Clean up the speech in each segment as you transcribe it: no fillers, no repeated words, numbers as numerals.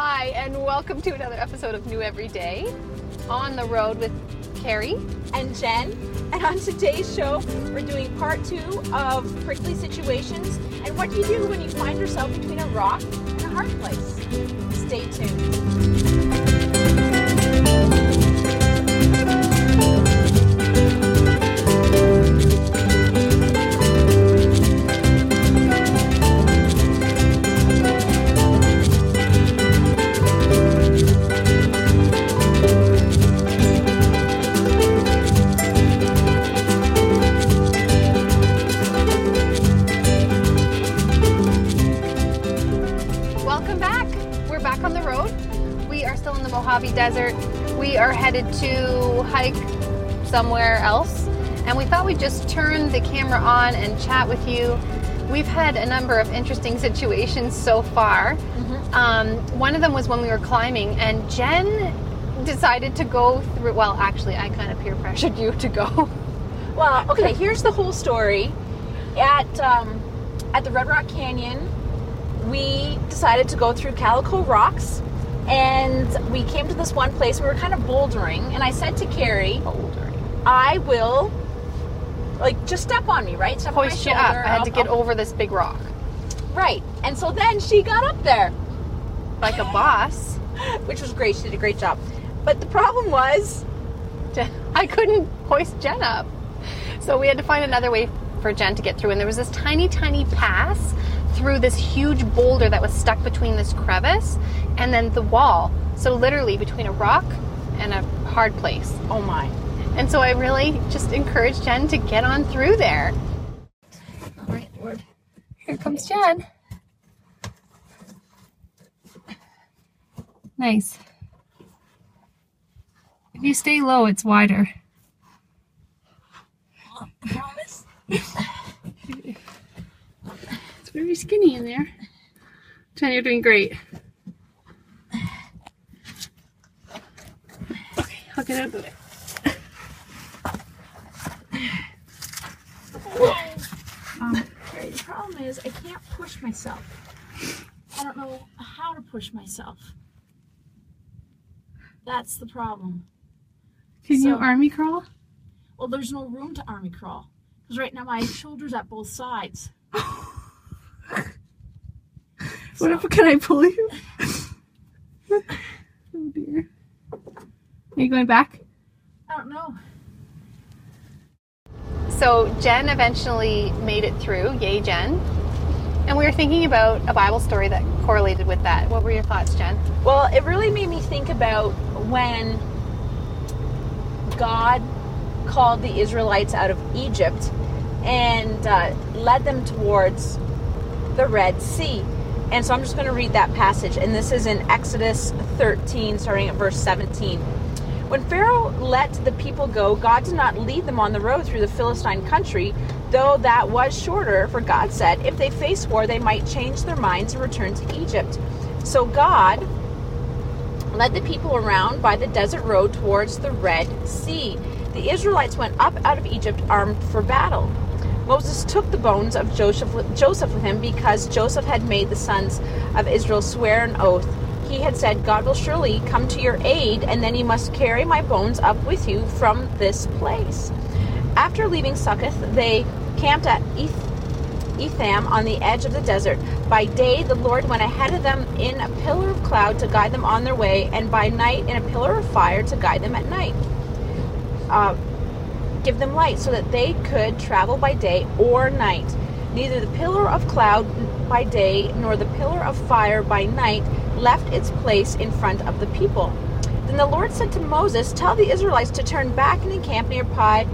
Hi, and welcome to another episode of New Every Day. On the road with Carrie and Jen. And on today's show, we're doing part 2 of Prickly Situations and what do you do when you find yourself between a rock and a hard place. Stay tuned. Mojave Desert. We are headed to hike somewhere else, and we thought we'd just turn the camera on and chat with you. We've had a number of interesting situations so far. One of them was when we were climbing, and Jen decided to go through, well, actually, I kind of peer pressured you to go. Well, okay, here's the whole story. At the Red Rock Canyon, we decided to go through Calico Rocks. And we came to this one place, we were kind of bouldering, and I said to Carrie, I will, just step on me, right? Step Hoist on my you shoulder. up. I had to get over this big rock. Right. And so then she got up there. Like a boss. Which was great. She did a great job. But the problem was, I couldn't hoist Jen up. So we had to find another way for Jen to get through. And there was this tiny, tiny pass through this huge boulder that was stuck between this crevice and then the wall. So literally between a rock and a hard place. Oh my. And so I really just encouraged Jen to get on through there. All right, Lord. Here comes Jen. Nice. If you stay low, it's wider. Promise? It's very skinny in there. Jen, you're doing great. Okay, I'll get out of the way. The problem is I can't push myself. I don't know how to push myself. That's the problem. Can you army crawl? Well, there's no room to army crawl. Because right now my shoulder's at both sides. Can I pull you? Oh dear. Are you going back? I don't know. So Jen eventually made it through. Yay, Jen. And we were thinking about a Bible story that correlated with that. What were your thoughts, Jen? Well, it really made me think about when God called the Israelites out of Egypt and led them towards the Red Sea. And so I'm just going to read that passage. And this is in Exodus 13, starting at verse 17. When Pharaoh let the people go, God did not lead them on the road through the Philistine country, though that was shorter, for God said, if they face war, they might change their minds and return to Egypt. So God led the people around by the desert road towards the Red Sea. The Israelites went up out of Egypt armed for battle. Moses took the bones of Joseph with him because Joseph had made the sons of Israel swear an oath. He had said, God will surely come to your aid, and then you must carry my bones up with you from this place. After leaving Succoth, they camped at Etham on the edge of the desert. By day, the Lord went ahead of them in a pillar of cloud to guide them on their way, and by night in a pillar of fire to guide them at night. Give them light so that they could travel by day or night. Neither the pillar of cloud by day nor the pillar of fire by night left its place in front of the people. Then the Lord said to Moses, tell the Israelites to turn back and encamp near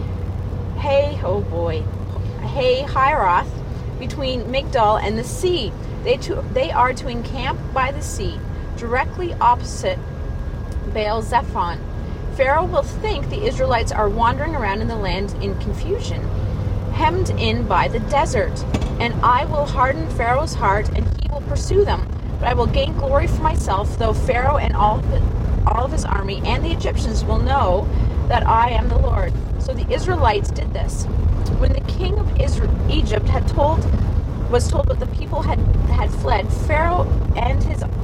Hiroth, between Migdol and the sea. They are to encamp by the sea, directly opposite Baal Zephon. Pharaoh will think the Israelites are wandering around in the land in confusion, hemmed in by the desert. And I will harden Pharaoh's heart, and he will pursue them. But I will gain glory for myself, though Pharaoh and all of his army and the Egyptians will know that I am the Lord. So the Israelites did this. When the king of Egypt was told that the people had fled, Pharaoh and his officers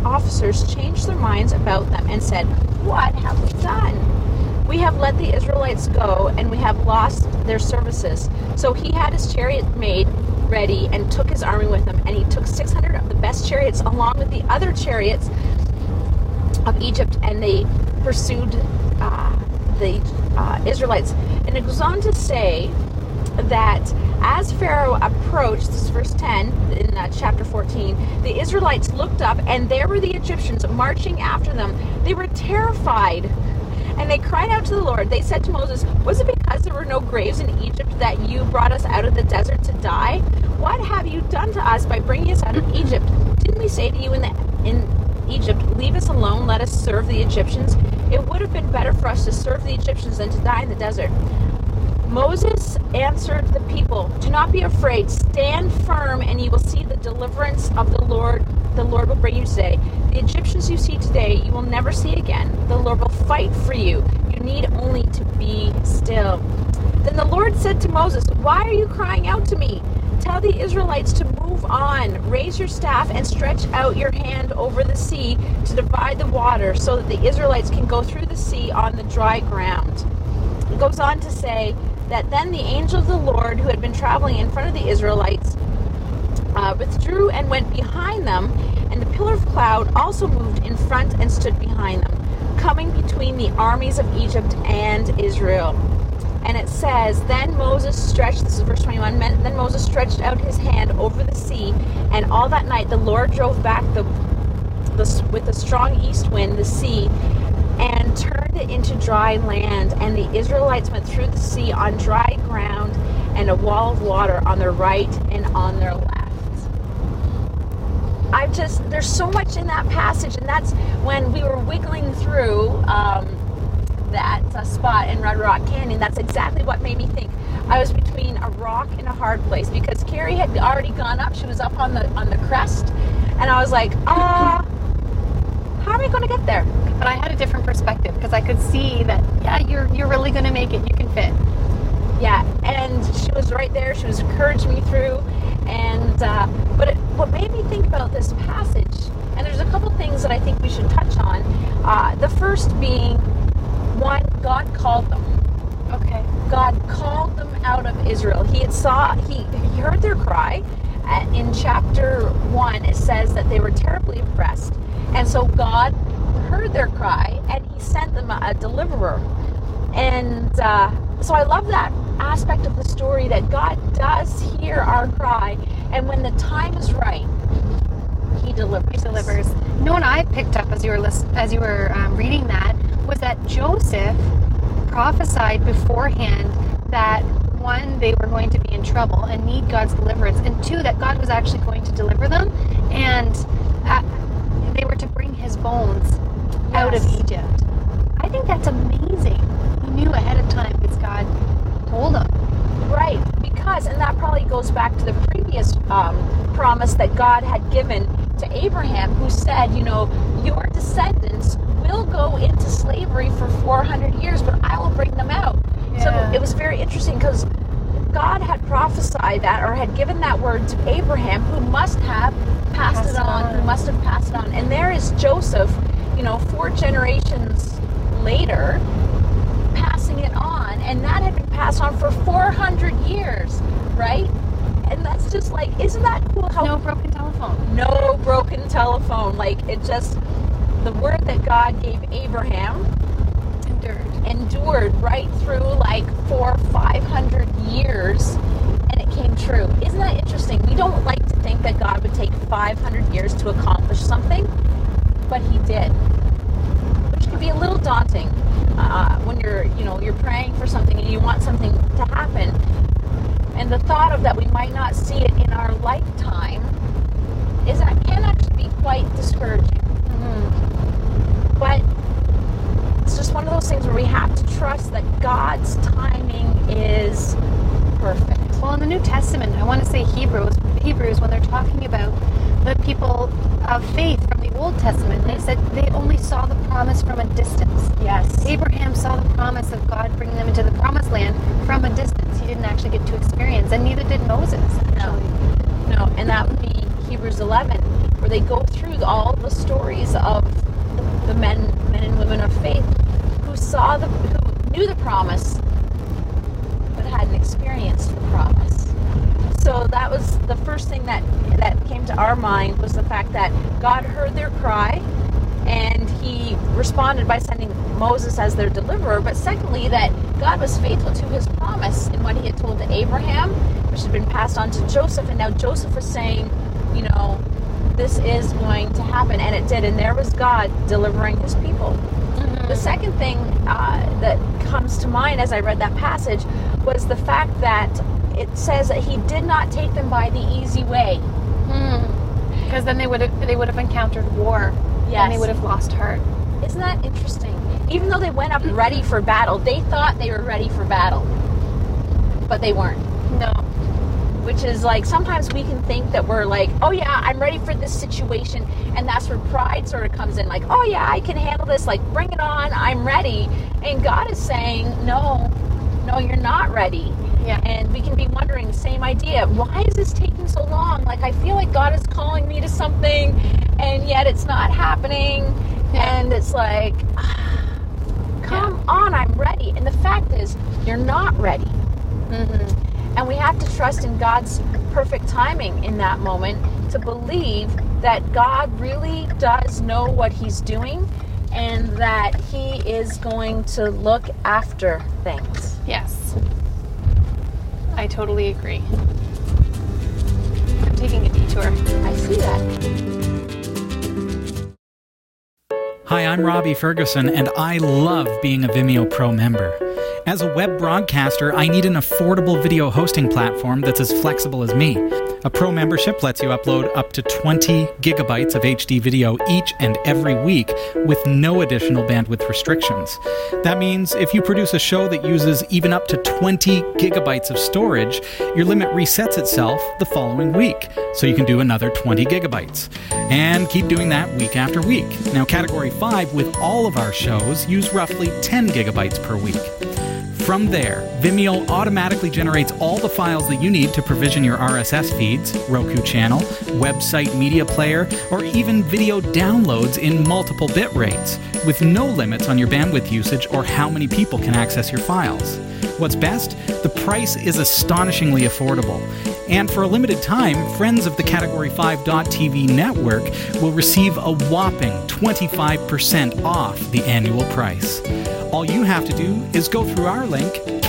officers changed their minds about them and said, "What have we done? We have let the Israelites go, and we have lost their services." So he had his chariot made ready and took his army with him, and he took 600 of the best chariots along with the other chariots of Egypt, and they pursued the Israelites. And it goes on to say that as Pharaoh approached, this is verse 10 in chapter 14, the Israelites looked up, and there were the Egyptians marching after them. They were terrified, and they cried out to the Lord. They said to Moses, "Was it because there were no graves in Egypt that you brought us out of the desert to die? What have you done to us by bringing us out of Egypt? Didn't we say to you in Egypt, 'Leave us alone, let us serve the Egyptians'? It would have been better for us to serve the Egyptians than to die in the desert." Moses answered the people, "Do not be afraid. Stand firm, and you will see the deliverance of the Lord. The Lord will bring you today. The Egyptians you see today, you will never see again. The Lord will fight for you. You need only to be still." Then the Lord said to Moses, "Why are you crying out to me? Tell the Israelites to move on. Raise your staff and stretch out your hand over the sea to divide the water so that the Israelites can go through the sea on the dry ground." It goes on to say that then the angel of the Lord, who had been traveling in front of the Israelites, withdrew and went behind them, and the pillar of cloud also moved in front and stood behind them, coming between the armies of Egypt and Israel. And it says, then Moses stretched, this is verse 21, then Moses stretched out his hand over the sea, and all that night the Lord drove back with a strong east wind the sea, and turned it into dry land, and the Israelites went through the sea on dry ground, and a wall of water on their right and on their left. There's so much in that passage, and that's when we were wiggling through that spot in Red Rock Canyon. That's exactly what made me think. I was between a rock and a hard place, because Carrie had already gone up. She was up on the crest, and I was like, how are we going to get there? But I had a different perspective, because I could see that, yeah, you're really going to make it. You can fit. Yeah, and she was right there. She was encouraging me through. And but what made me think about this passage, and there's a couple things that I think we should touch on. The first being, one, God called them. Okay. God called them out of Israel. He heard their cry. In chapter 1, it says that they were terribly oppressed. And so God heard their cry, and he sent them a deliverer. And so I love that aspect of the story, that God does hear our cry, and when the time is right, he delivers. You know what I picked up as you were reading that was that Joseph prophesied beforehand that, one, they were going to be in trouble and need God's deliverance, and two, that God was actually going to deliver them, and they were to bring his bones out of Egypt. I think that's amazing. He knew ahead of time because God told him. Right, because, and that probably goes back to the previous promise that God had given to Abraham, who said, your descendants will go into slavery for 400 years, but I will bring them out. Yeah. So it was very interesting, because God had prophesied that, or had given that word to Abraham, who must have passed it on. And there is Joseph, 4 generations later, passing it on, and that had been passed on for 400 years, right? And that's just like, isn't that cool? No broken telephone. No broken telephone. Like, it just, the word that God gave Abraham endured right through like 400 or 500 years, and it came true. Isn't that interesting? We don't like to think that God would take 500 years to accomplish something, but he did, which can be a little daunting when you're praying for something and you want something to happen, and the thought of that we might not see it in our lifetime can actually be quite discouraging. Mm-hmm. But it's just one of those things where we have to trust that God's timing is perfect. Well, in the New Testament, I want to say Hebrews, when they're talking about the people of faith from the Old Testament, they said they only saw the promise from a distance. Yes. Abraham saw the promise of God bringing them into the promised land from a distance. He didn't actually get to experience, and neither did Moses, actually. No, and that would be Hebrews 11, where they go through all the stories of our mind was the fact that God heard their cry and he responded by sending Moses as their deliverer. But secondly, that God was faithful to his promise in what he had told to Abraham, which had been passed on to Joseph. And now Joseph was saying, this is going to happen. And it did. And there was God delivering his people. Mm-hmm. The second thing that comes to mind as I read that passage was the fact that it says that he did not take them by the easy way. Because then they would have encountered war. Yes. And they would have lost heart. Isn't that interesting? Even though they went up ready for battle, they thought they were ready for battle. But they weren't. No. Which is like, sometimes we can think that we're like, oh yeah, I'm ready for this situation. And that's where pride sort of comes in. Like, oh yeah, I can handle this. Like, bring it on. I'm ready. And God is saying, no, you're not ready. Yeah. And we can be wondering, same idea. Why is this taking so long? Like, I feel like God is calling me to something, and yet it's not happening. Yeah. And it's like, come on, I'm ready. And the fact is, you're not ready. Mm-hmm. And we have to trust in God's perfect timing in that moment to believe that God really does know what he's doing and that he is going to look after things. Yes. I totally agree. I'm taking a detour. I see that. Hi, I'm Robbie Ferguson, and I love being a Vimeo Pro member. As a web broadcaster, I need an affordable video hosting platform that's as flexible as me. A Pro membership lets you upload up to 20 gigabytes of HD video each and every week with no additional bandwidth restrictions. That means if you produce a show that uses even up to 20 gigabytes of storage, your limit resets itself the following week, so you can do another 20 gigabytes. And keep doing that week after week. Now, Category 5 with all of our shows use roughly 10 gigabytes per week. From there, Vimeo automatically generates all the files that you need to provision your RSS feeds, Roku channel, website media player, or even video downloads in multiple bit rates, with no limits on your bandwidth usage or how many people can access your files. What's best? The price is astonishingly affordable. And for a limited time, friends of the Category 5.tv network will receive a whopping 25% off the annual price. All you have to do is go through our link,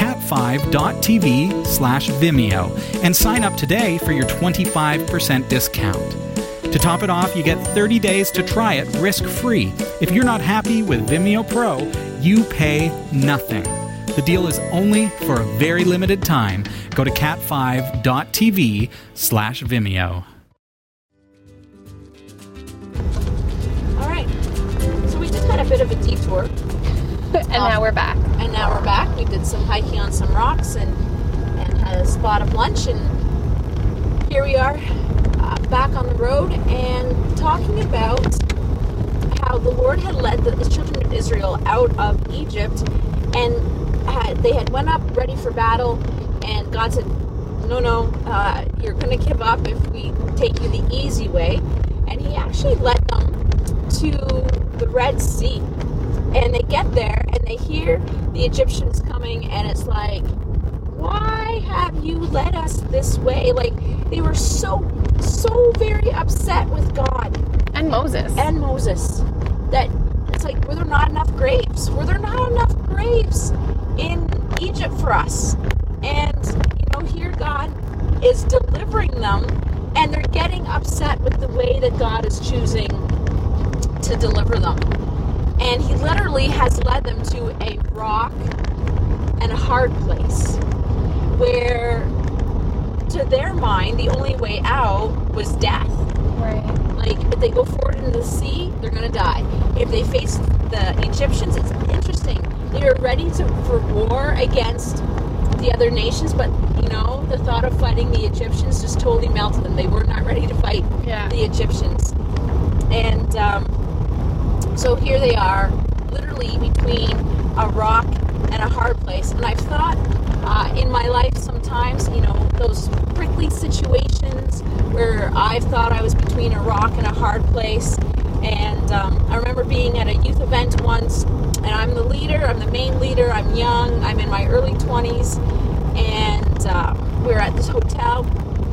cat5.tv/Vimeo, and sign up today for your 25% discount. To top it off, you get 30 days to try it risk-free. If you're not happy with Vimeo Pro, you pay nothing. The deal is only for a very limited time. Go to cat5.tv/Vimeo. All right. So we just had a bit of a detour. And now we're back. We did some hiking on some rocks and had a spot of lunch. And here we are back on the road and talking about how the Lord had led the children of Israel out of Egypt. And they had went up ready for battle. And God said, no, you're going to give up if we take you the easy way. And he actually led them to the Red Sea. And they get there and they hear the Egyptians coming, and it's like, why have you led us this way? Like, they were so very upset with God. And Moses. That it's like, were there not enough graves? Were there not enough graves in Egypt for us? And, here God is delivering them, and they're getting upset with the way that God is choosing to deliver them. And he literally has led them to a rock and a hard place where, to their mind, the only way out was death. Right. Like, if they go forward into the sea, they're going to die. If they face the Egyptians, it's interesting. They were ready for war against the other nations, but, the thought of fighting the Egyptians just totally melted them. They were not ready to fight the Egyptians. And, so here they are, literally between a rock and a hard place. And I've thought in my life sometimes, those prickly situations where I've thought I was between a rock and a hard place. And I remember being at a youth event once, and I'm the leader, I'm the main leader, I'm young, I'm in my early 20s, and we were at this hotel,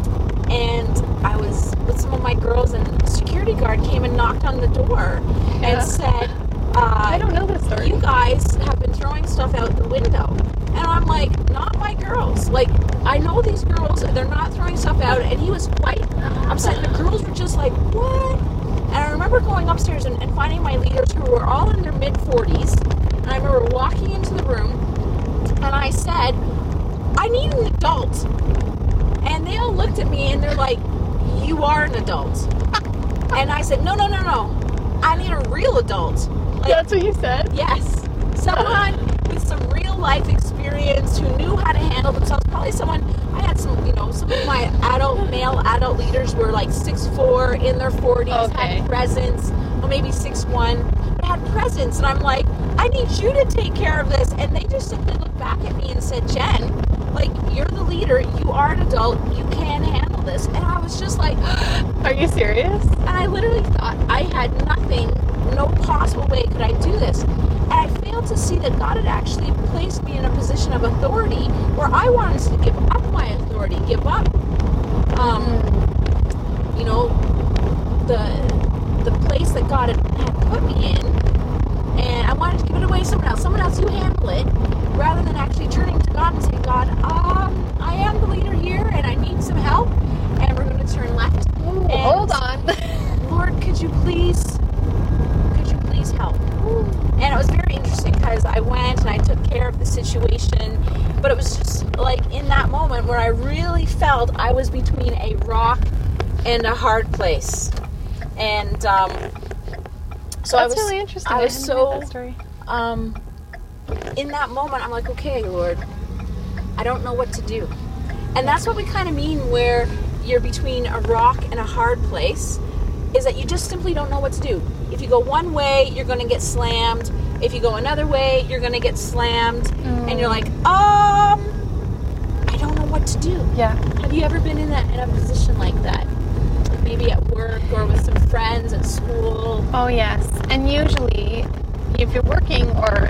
and I was with some of my girls, and a security guard came and knocked on the door and said, I don't know this story. You guys have been throwing stuff out the window. And I'm like, not my girls. Like, I know these girls, they're not throwing stuff out. And he was quite upset. The girls were just like, what? And I remember going upstairs and finding my leaders who were all in their mid-40s. And I remember walking into the room, and I said, I need an adult. And they all looked at me, and they're like, you are an adult. And I said, no. I need a real adult. Like, that's what you said? Yes. Someone with some real life experience who knew how to handle themselves. Probably someone, I had some of my male adult leaders were like 6'4", in their 40s, had presence, or maybe 6'1", but had presence. And I'm like, I need you to take care of this. And they just simply looked back at me and said, Jen, like, you're the leader, you are an adult, you can handle this. And I was just like, are you serious? And I literally thought I had nothing, no possible way could I do this. And I failed to see that God had actually placed me in a position of authority where I wanted to give up my authority, give up, the place that God had put me in, and I wanted to give it away to someone else, you handle it, rather than actually turning to God and saying, God, I am the leader here, and I need some help, and we're going to turn left. Ooh, hold on. Lord, could you please help? And it was very interesting because I went and I took care of the situation, but it was just like in that moment where I really felt I was between a rock and a hard place. And so that's really interesting. I was so that story. In that moment I'm like, okay, Lord, I don't know what to do. And that's what we kind of mean where you're between a rock and a hard place, is that you just simply don't know what to do. If you go one way, you're going to get slammed. If you go another way, you're going to get slammed. And you're like, I don't know what to do. Yeah. Have you ever been in a position like that? Like maybe at work or with some friends at school? Oh, yes. And usually, if you're working or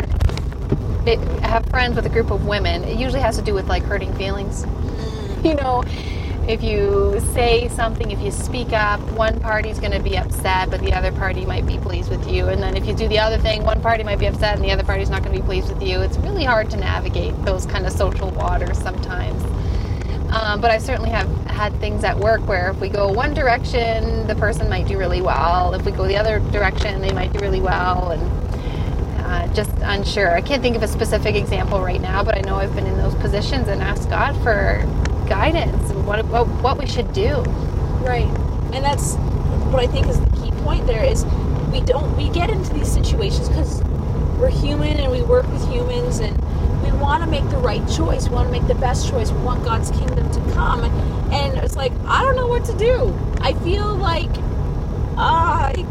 have friends with a group of women, it usually has to do with like hurting feelings. You know, if you say something, if you speak up, one party's going to be upset, but the other party might be pleased with you. And then if you do the other thing, one party might be upset and the other party's not going to be pleased with you. It's really hard to navigate those kind of social waters sometimes. But I certainly have had things at work where if we go one direction, the person might do really well. If we go the other direction, they might do really well. And just unsure. I can't think of a specific example right now, but I know I've been in those positions and asked God for guidance and what we should do. Right. And that's what I think is the key point there is we get into these situations because we're human and we work with humans and we want to make the right choice. We want to make the best choice. We want God's kingdom to come. And it's like, I don't know what to do. I feel like I'm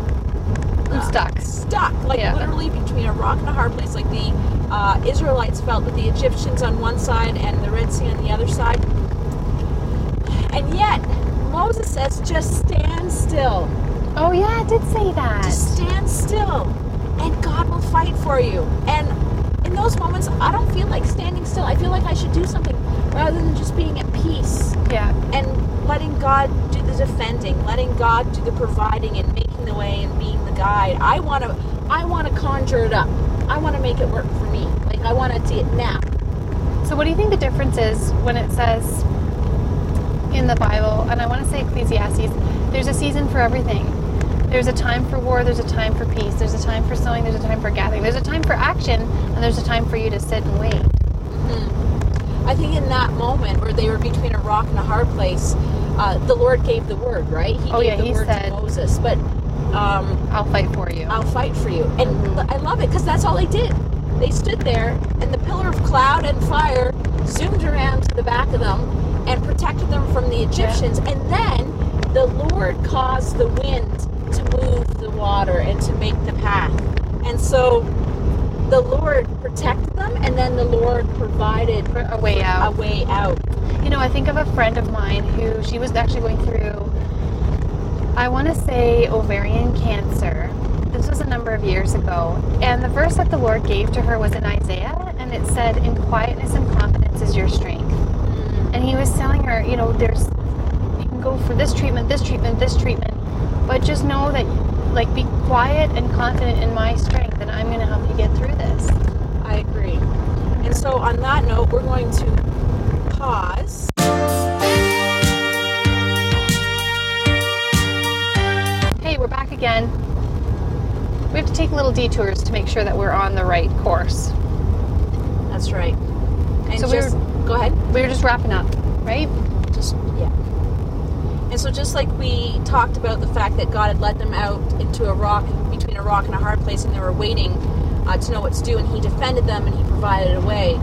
stuck. Like literally between a rock and a hard place. Like the Israelites felt with the Egyptians on one side and the Red Sea on the other side. And yet, Moses says, just stand still. Oh, yeah, it did say that. Just stand still, and God will fight for you. And in those moments, I don't feel like standing still. I feel like I should do something rather than just being at peace. Yeah. And letting God do the defending, letting God do the providing and making the way and being the guide. I want to conjure it up. I want to make it work for me. Like, I want to see it now. So what do you think the difference is when it says in the Bible, and I want to say Ecclesiastes, there's a season for everything. There's a time for war, there's a time for peace, there's a time for sowing, there's a time for gathering, there's a time for action, and there's a time for you to sit and wait. Mm-hmm. I think in that moment where they were between a rock and a hard place, the Lord gave the word, right? He gave the word to Moses, but I'll fight for you. I'll fight for you. And I love it because that's all they did. They stood there, and the pillar of cloud and fire zoomed around to the back of them and protected them from the Egyptians. Yeah. And then the Lord caused the wind to move the water and to make the path. And so the Lord protected them, and then the Lord provided a way out. You know, I think of a friend of mine who, she was actually going through, I want to say, ovarian cancer. This was a number of years ago. And the verse that the Lord gave to her was in Isaiah, and it said, "In quietness and confidence is your strength." And he was telling her, you know, there's go for this treatment, this treatment, this treatment. But just know that, like, be quiet and confident in my strength, and I'm going to help you get through this. I agree. And so on that note, we're going to pause. Hey, we're back again. We have to take little detours to make sure that we're on the right course. That's right. And So go ahead. We were just wrapping up, right? Yeah. And so just like we talked about the fact that God had led them out into a rock, between a rock and a hard place, and they were waiting to know what to do, and he defended them and he provided a way.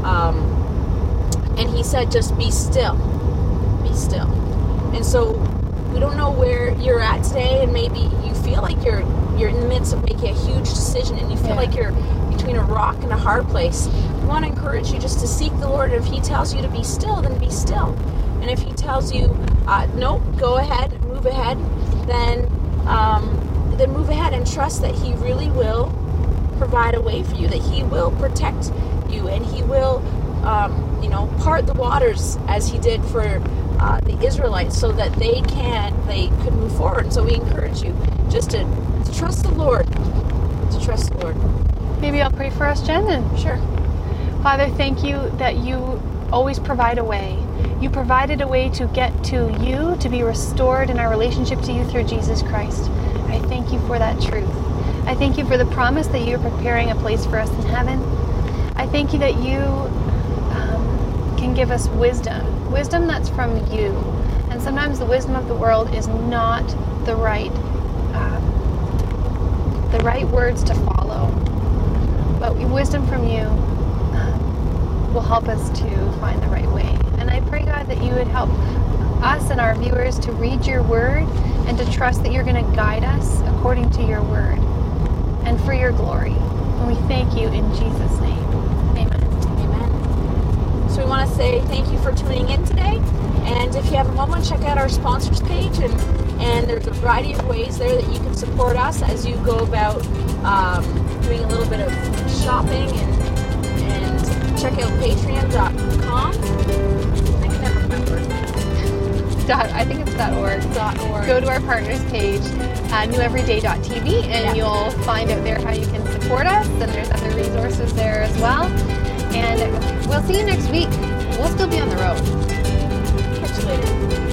And he said, just be still. Be still. And so we don't know where you're at today, and maybe you feel like you're in the midst of making a huge decision, and you feel like you're between a rock and a hard place. We want to encourage you just to seek the Lord. If he tells you to be still, then be still. And if he tells you, no, go ahead, move ahead, then move ahead and trust that he really will provide a way for you, that he will protect you, and he will, part the waters as he did for the Israelites, so that they could move forward. And so we encourage you just to trust the Lord, Maybe I'll pray for us, Jen. And Sure. Father, thank you that you always provide a way. You provided a way to get to you, to be restored in our relationship to you through Jesus Christ. I thank you for that truth. I thank you for the promise that you're preparing a place for us in heaven. I thank you that you can give us wisdom that's from you. And sometimes the wisdom of the world is not the right words to follow. But wisdom from you will help us to find the right way. And I pray, God, that you would help us and our viewers to read your word and to trust that you're going to guide us according to your word and for your glory. And we thank you in Jesus' name. Amen. Amen. So we want to say thank you for tuning in today. And if you have a moment, check out our sponsors page. And there's a variety of ways there that you can support us as you go about doing a little bit of shopping, and check out patreon.com. I can never remember. I think it's .org. Go to our partners page, neweveryday.tv, and you'll find out there how you can support us, and there's other resources there as well. And we'll see you next week. We'll still be on the road. Catch you later.